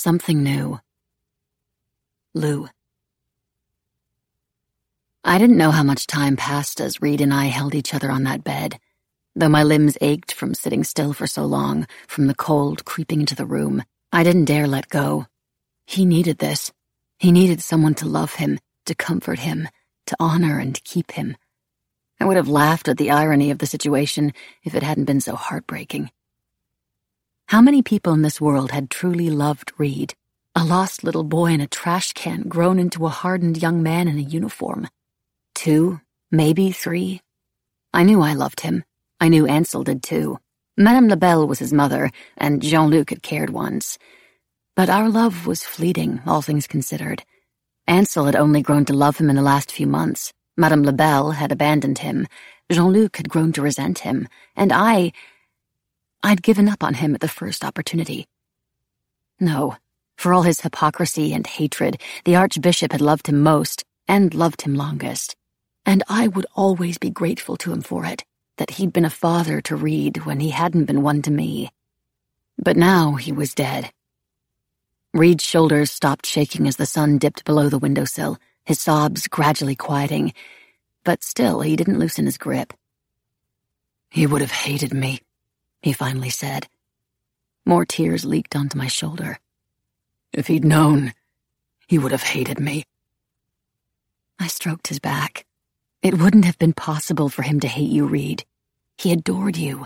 Something new. Lou. I didn't know how much time passed as Reed and I held each other on that bed, though my limbs ached from sitting still for so long, from the cold creeping into the room. I didn't dare let go. He needed this. He needed someone to love him, to comfort him, to honor and keep him. I would have laughed at the irony of the situation if it hadn't been so heartbreaking. How many people in this world had truly loved Reed, a lost little boy in a trash can grown into a hardened young man in a uniform? 2, maybe 3. I knew I loved him. I knew Ansel did too. Madame Labelle was his mother, and Jean-Luc had cared once. But our love was fleeting, all things considered. Ansel had only grown to love him in the last few months. Madame Labelle had abandoned him. Jean-Luc had grown to resent him. And I'd given up on him at the first opportunity. No, for all his hypocrisy and hatred, the Archbishop had loved him most and loved him longest. And I would always be grateful to him for it, that he'd been a father to Reed when he hadn't been one to me. But now he was dead. Reed's shoulders stopped shaking as the sun dipped below the windowsill, his sobs gradually quieting, but still he didn't loosen his grip. "He would have hated me," he finally said. More tears leaked onto my shoulder. "If he'd known, he would have hated me." I stroked his back. "It wouldn't have been possible for him to hate you, Reed. He adored you."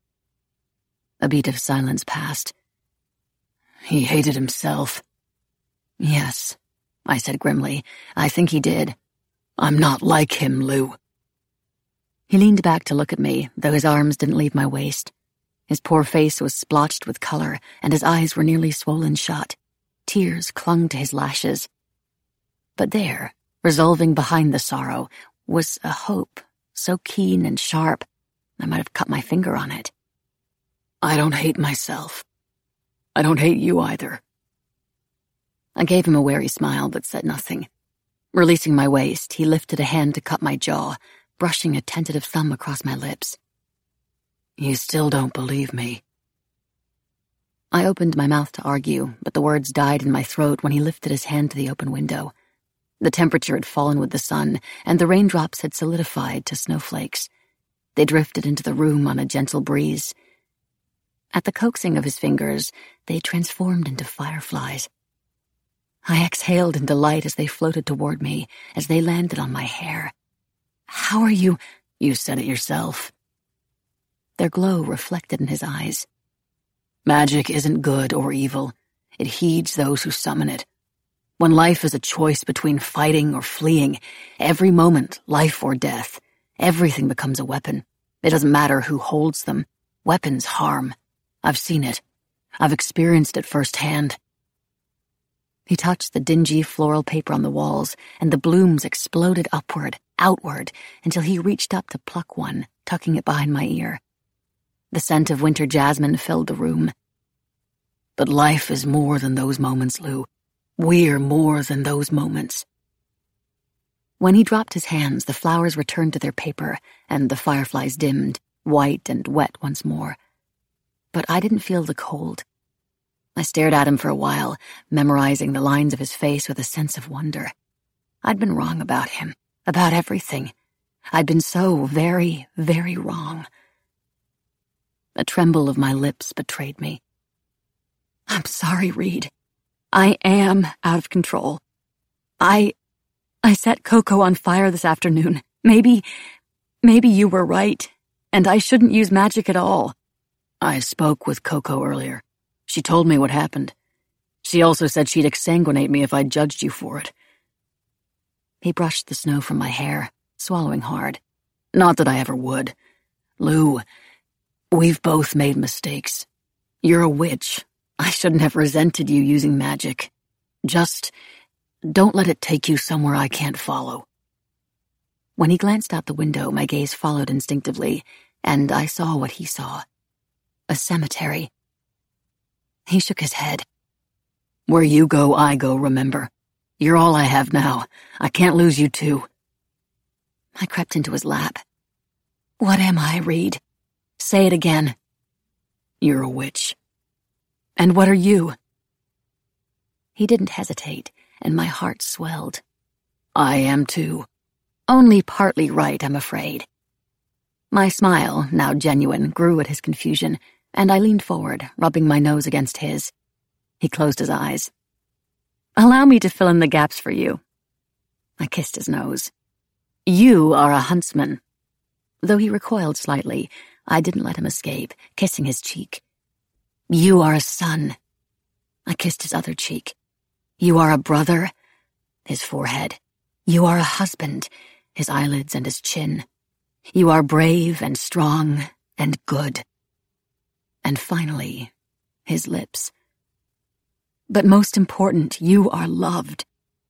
A beat of silence passed. "He hated himself." "Yes," I said grimly. "I think he did. I'm not like him, Lou." He leaned back to look at me, though his arms didn't leave my waist. His poor face was splotched with color, and his eyes were nearly swollen shut. Tears clung to his lashes. But there, resolving behind the sorrow, was a hope so keen and sharp, I might have cut my finger on it. "I don't hate myself. I don't hate you either." I gave him a wary smile but said nothing. Releasing my waist, he lifted a hand to cut my jaw, brushing a tentative thumb across my lips. "You still don't believe me." I opened my mouth to argue, but the words died in my throat when he lifted his hand to the open window. The temperature had fallen with the sun, and the raindrops had solidified to snowflakes. They drifted into the room on a gentle breeze. At the coaxing of his fingers, they transformed into fireflies. I exhaled in delight as they floated toward me, as they landed on my hair. "How are you?" "You said it yourself." Their glow reflected in his eyes. "Magic isn't good or evil. It heeds those who summon it. When life is a choice between fighting or fleeing, every moment, life or death, everything becomes a weapon. It doesn't matter who holds them. Weapons harm. I've seen it. I've experienced it firsthand." He touched the dingy floral paper on the walls, and the blooms exploded upward, outward, until he reached up to pluck one, tucking it behind my ear. The scent of winter jasmine filled the room. "But life is more than those moments, Lou. We're more than those moments." When he dropped his hands, the flowers returned to their paper, and the fireflies dimmed, white and wet once more. But I didn't feel the cold. I stared at him for a while, memorizing the lines of his face with a sense of wonder. I'd been wrong about him, about everything. I'd been so very, very wrong. A tremble of my lips betrayed me. "I'm sorry, Reed. I am out of control. I set Coco on fire this afternoon. Maybe you were right, and I shouldn't use magic at all." "I spoke with Coco earlier. She told me what happened. She also said she'd exsanguinate me if I judged you for it." He brushed the snow from my hair, swallowing hard. "Not that I ever would. Lou, we've both made mistakes. You're a witch. I shouldn't have resented you using magic. Just don't let it take you somewhere I can't follow." When he glanced out the window, my gaze followed instinctively, and I saw what he saw. A cemetery. He shook his head. "Where you go, I go, remember. You're all I have now. I can't lose you too." I crept into his lap. "What am I, Reed? Say it again." "You're a witch." "And what are you?" He didn't hesitate, and my heart swelled. I am too. Only partly right, I'm afraid. My smile, now genuine, grew at his confusion, and I leaned forward, rubbing my nose against his. He closed his eyes. Allow me to fill in the gaps for you. I kissed his nose. You are a huntsman. Though he recoiled slightly, I didn't let him escape, kissing his cheek. You are a son. I kissed his other cheek. You are a brother. His forehead. You are a husband. His eyelids and his chin. You are brave and strong and good. And finally, his lips. But most important, you are loved.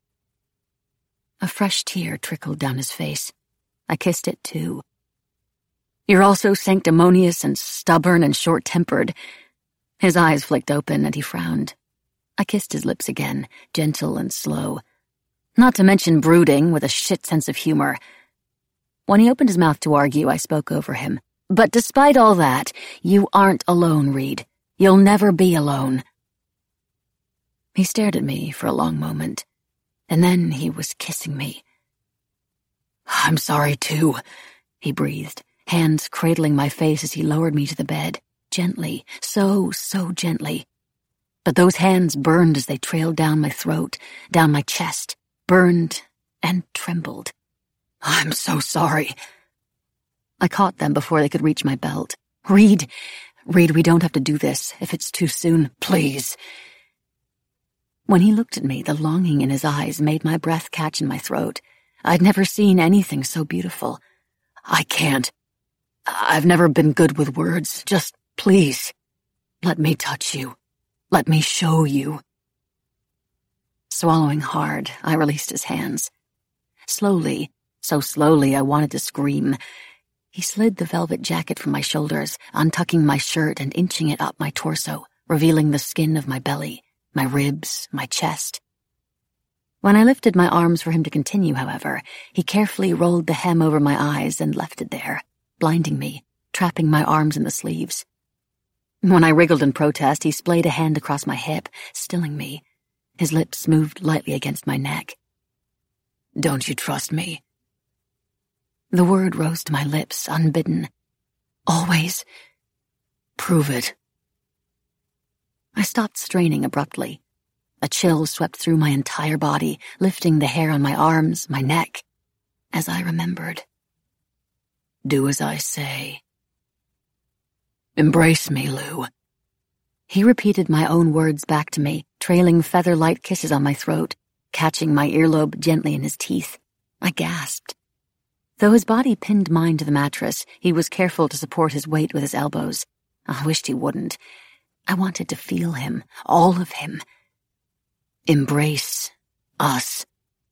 A fresh tear trickled down his face. I kissed it too. You're also sanctimonious and stubborn and short-tempered. His eyes flicked open and he frowned. I kissed his lips again, gentle and slow. Not to mention brooding with a shit sense of humor. When he opened his mouth to argue, I spoke over him. But despite all that, you aren't alone, Reed. You'll never be alone. He stared at me for a long moment, and then he was kissing me. I'm sorry, too, he breathed, hands cradling my face as he lowered me to the bed, gently, so gently. But those hands burned as they trailed down my throat, down my chest, burned and trembled. I'm so sorry. I caught them before they could reach my belt. Reed, we don't have to do this if it's too soon, please. When he looked at me, the longing in his eyes made my breath catch in my throat. I'd never seen anything so beautiful. I can't. I've never been good with words. Just please, let me touch you. Let me show you. Swallowing hard, I released his hands. Slowly, so slowly I wanted to scream, he slid the velvet jacket from my shoulders, untucking my shirt and inching it up my torso, revealing the skin of my belly, my ribs, my chest. When I lifted my arms for him to continue, however, he carefully rolled the hem over my eyes and left it there, blinding me, trapping my arms in the sleeves. When I wriggled in protest, he splayed a hand across my hip, stilling me. His lips moved lightly against my neck. Don't you trust me? The word rose to my lips, unbidden. Always. Prove it. I stopped straining abruptly. A chill swept through my entire body, lifting the hair on my arms, my neck, as I remembered. Do as I say. Embrace me, Lou. He repeated my own words back to me, trailing feather-light kisses on my throat, catching my earlobe gently in his teeth. I gasped. Though his body pinned mine to the mattress, he was careful to support his weight with his elbows. I wished he wouldn't. I wanted to feel him, all of him. Embrace us.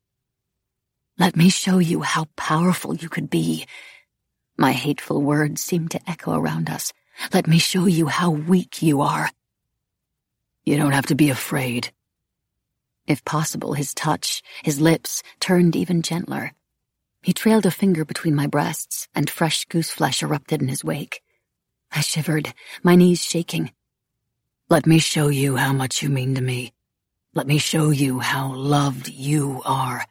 Let me show you how powerful you could be. My hateful words seemed to echo around us. Let me show you how weak you are. You don't have to be afraid. If possible, his touch, his lips, turned even gentler. He trailed a finger between my breasts, and fresh goose flesh erupted in his wake. I shivered, my knees shaking. Let me show you how much you mean to me. Let me show you how loved you are.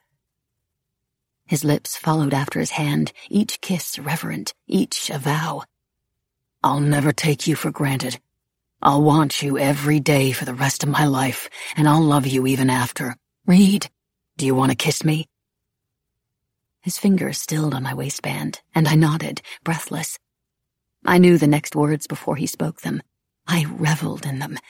His lips followed after his hand, each kiss reverent, each a vow. I'll never take you for granted. I'll want you every day for the rest of my life, and I'll love you even after. Reed, do you want to kiss me? His fingers stilled on my waistband, and I nodded, breathless. I knew the next words before he spoke them. I reveled in them.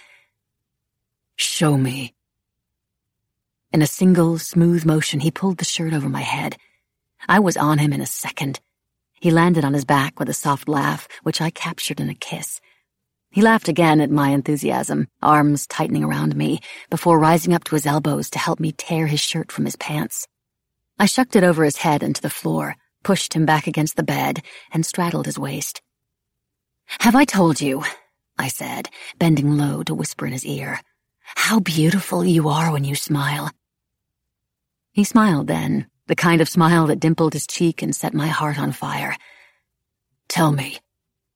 Show me. In a single, smooth motion, he pulled the shirt over my head. I was on him in a second. He landed on his back with a soft laugh, which I captured in a kiss. He laughed again at my enthusiasm, arms tightening around me, before rising up to his elbows to help me tear his shirt from his pants. I shucked it over his head and to the floor, pushed him back against the bed, and straddled his waist. Have I told you, I said, bending low to whisper in his ear, how beautiful you are when you smile? He smiled then, the kind of smile that dimpled his cheek and set my heart on fire. Tell me.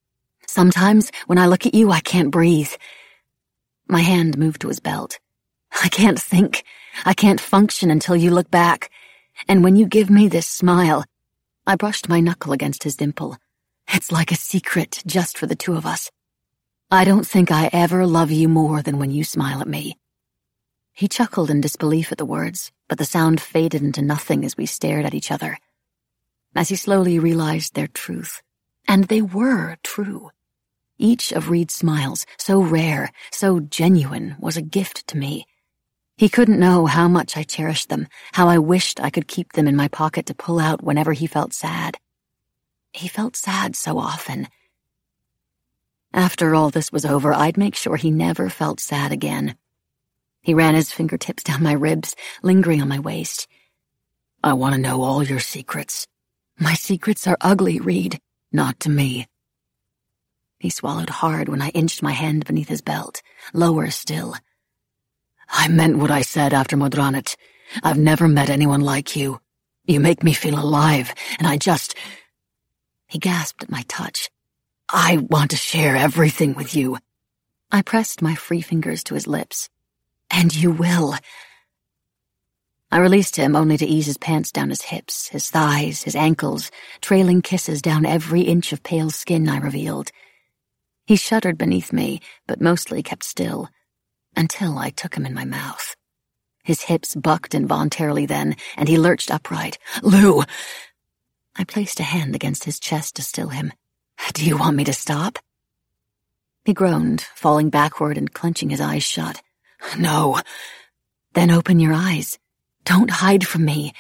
Sometimes, when I look at you, I can't breathe. My hand moved to his belt. I can't think. I can't function until you look back. And when you give me this smile, I brushed my knuckle against his dimple. It's like a secret just for the two of us. I don't think I ever love you more than when you smile at me. He chuckled in disbelief at the words, but the sound faded into nothing as we stared at each other. As he slowly realized their truth. And they were true. Each of Reed's smiles, so rare, so genuine, was a gift to me. He couldn't know how much I cherished them, how I wished I could keep them in my pocket to pull out whenever he felt sad. He felt sad so often. After all this was over, I'd make sure he never felt sad again. He ran his fingertips down my ribs, lingering on my waist. I want to know all your secrets. My secrets are ugly, Reed. Not to me. He swallowed hard when I inched my hand beneath his belt, lower still. I meant what I said after Modranit. I've never met anyone like you. You make me feel alive, and I just... He gasped at my touch. I want to share everything with you. I pressed my free fingers to his lips. And you will. I released him only to ease his pants down his hips, his thighs, his ankles, trailing kisses down every inch of pale skin I revealed. He shuddered beneath me, but mostly kept still, until I took him in my mouth. His hips bucked involuntarily then, and he lurched upright. Lou! I placed a hand against his chest to still him. Do you want me to stop? He groaned, falling backward and clenching his eyes shut. No. Then open your eyes. Don't hide from me.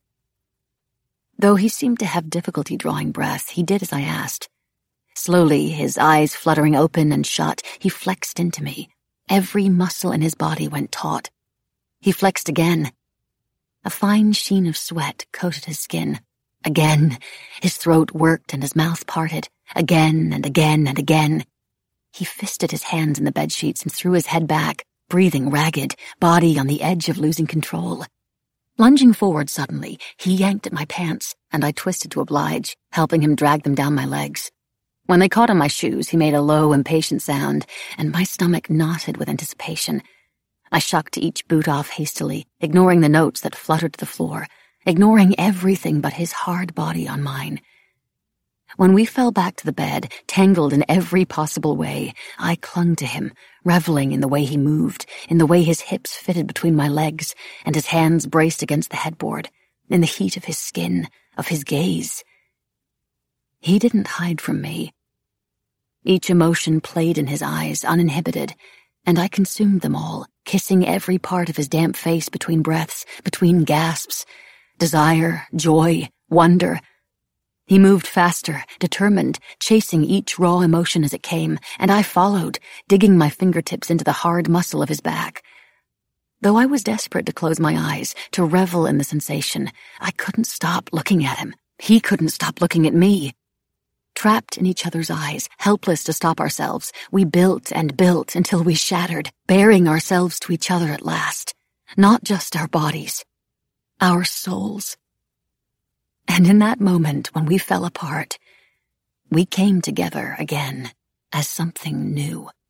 Though he seemed to have difficulty drawing breath, he did as I asked. Slowly, his eyes fluttering open and shut, he flexed into me. Every muscle in his body went taut. He flexed again. A fine sheen of sweat coated his skin. Again, his throat worked and his mouth parted. Again and again and again. He fisted his hands in the bedsheets and threw his head back, breathing ragged, body on the edge of losing control. Lunging forward suddenly, he yanked at my pants, and I twisted to oblige, helping him drag them down my legs. When they caught on my shoes, he made a low, impatient sound, and my stomach knotted with anticipation. I shucked each boot off hastily, ignoring the notes that fluttered to the floor, ignoring everything but his hard body on mine. When we fell back to the bed, tangled in every possible way, I clung to him, reveling in the way he moved, in the way his hips fitted between my legs, and his hands braced against the headboard, in the heat of his skin, of his gaze. He didn't hide from me. Each emotion played in his eyes, uninhibited, and I consumed them all, kissing every part of his damp face between breaths, between gasps. Desire, joy, wonder. He moved faster, determined, chasing each raw emotion as it came, and I followed, digging my fingertips into the hard muscle of his back. Though I was desperate to close my eyes, to revel in the sensation, I couldn't stop looking at him. He couldn't stop looking at me. Trapped in each other's eyes, helpless to stop ourselves, we built and built until we shattered, bearing ourselves to each other at last. Not just our bodies, our souls. And in that moment when we fell apart, we came together again as something new.